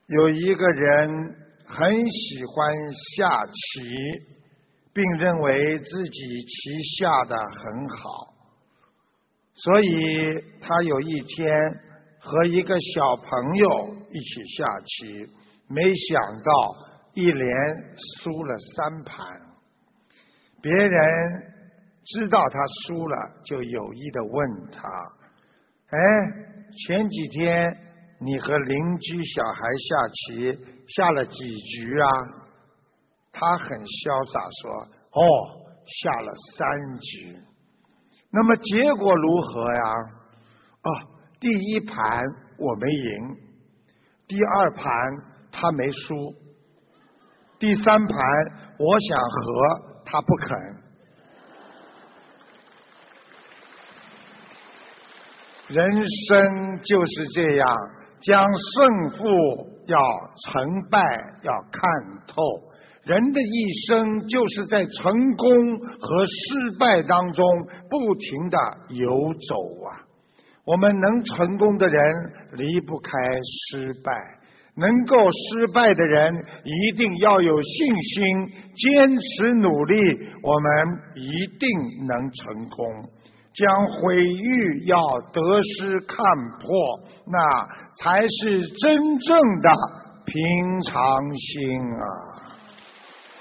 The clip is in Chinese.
有一个人很喜欢下棋，并认为自己棋下得很好，所以他有一天和一个小朋友一起下棋，没想到一连输了3盘。别人知道他输了，就有意地问他：前几天你和邻居小孩下棋下了几局啊？他很潇洒说：下了3局。那么结果如何呀？第一盘我没赢，第2盘他没输，第3盘我想和他不肯。人生就是这样，将胜负要成败要看透。人的一生就是在成功和失败当中不停地游走啊。我们能成功的人离不开失败，能够失败的人一定要有信心，坚持努力，我们一定能成功。将毁誉要得失看破，那才是真正的平常心啊。